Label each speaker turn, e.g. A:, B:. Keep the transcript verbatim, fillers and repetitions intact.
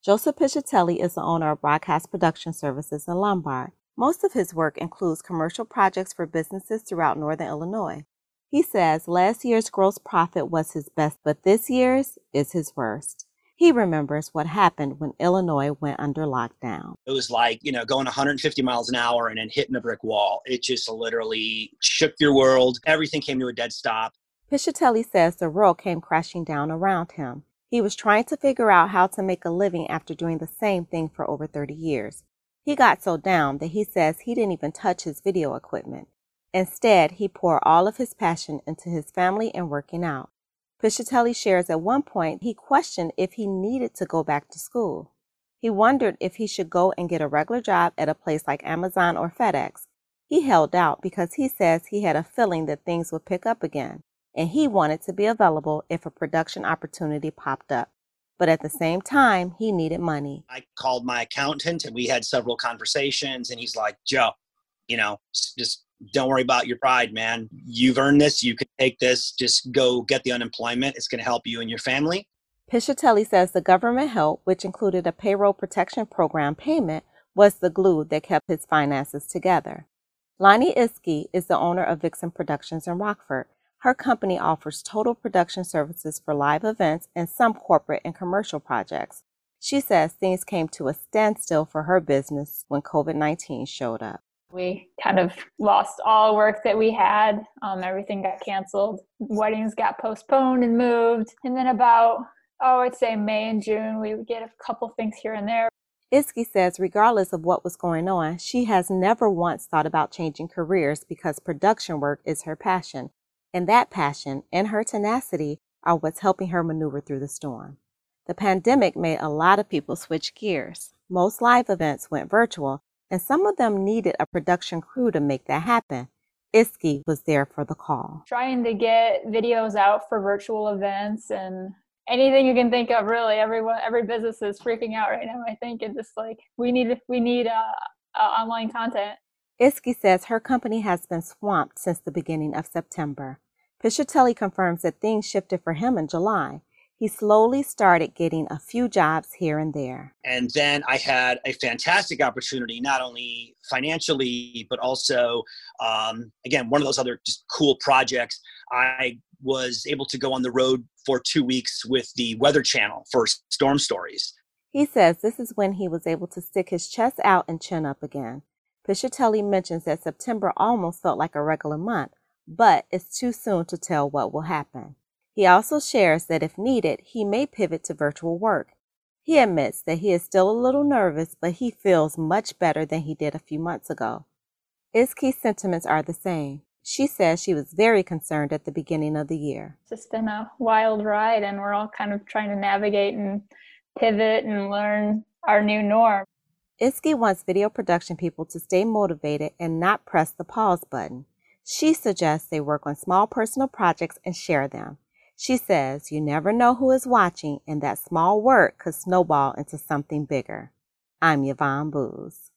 A: Joseph Piscitelli is the owner of Broadcast Production Services in Lombard. Most of his work includes commercial projects for businesses throughout northern Illinois. He says last year's gross profit was his best, but this year's is his worst. He remembers what happened when Illinois went under lockdown.
B: It was like, you know, going one hundred fifty miles an hour and then hitting a brick wall. It just literally shook your world. Everything came to a dead stop.
A: Piscitelli says the world came crashing down around him. He was trying to figure out how to make a living after doing the same thing for over thirty years. He got so down that he says he didn't even touch his video equipment. Instead, he poured all of his passion into his family and working out. Piscitelli shares at one point he questioned if he needed to go back to school. He wondered if he should go and get a regular job at a place like Amazon or FedEx. He held out because he says he had a feeling that things would pick up again, and he wanted to be available if a production opportunity popped up. But at the same time, he needed money.
B: I called my accountant and we had several conversations, and he's like, Joe, you know, just don't worry about your pride, man. You've earned this. You can take this. Just go get the unemployment. It's going to help you and your family.
A: Piscitelli says the government help, which included a payroll protection program payment, was the glue that kept his finances together. Lonnie Iskey is the owner of Vixen Productions in Rockford. Her company offers total production services for live events and some corporate and commercial projects. She says things came to a standstill for her business when COVID nineteen showed up.
C: We kind of lost all work that we had. Um, everything got canceled. Weddings got postponed and moved. And then about, oh, I'd say May and June, we would get a couple things here and there.
A: Iskey says regardless of what was going on, she has never once thought about changing careers because production work is her passion. And that passion and her tenacity are what's helping her maneuver through the storm. The pandemic made a lot of people switch gears. Most live events went virtual, and some of them needed a production crew to make that happen. Iskey was there for the call.
C: Trying to get videos out for virtual events and anything you can think of, really. Everyone, every business is freaking out right now, I think. It's just like, we need, we need uh, uh, online content.
A: Iskey says her company has been swamped since the beginning of September. Piscitelli confirms that things shifted for him in July. He slowly started getting a few jobs here and there.
B: And then I had a fantastic opportunity, not only financially, but also, um, again, one of those other just cool projects. I was able to go on the road for two weeks with the Weather Channel for Storm Stories.
A: He says this is when he was able to stick his chest out and chin up again. Piscitelli mentions that September almost felt like a regular month, but it's too soon to tell what will happen. He also shares that if needed, he may pivot to virtual work. He admits that he is still a little nervous, but he feels much better than he did a few months ago. Iskey's sentiments are the same. She says she was very concerned at the beginning of the year.
C: It's just been a wild ride, and we're all kind of trying to navigate and pivot and learn our new norm.
A: Iskey wants video production people to stay motivated and not press the pause button. She suggests they work on small personal projects and share them. She says you never know who is watching, and that small work could snowball into something bigger. I'm Yvonne Booz.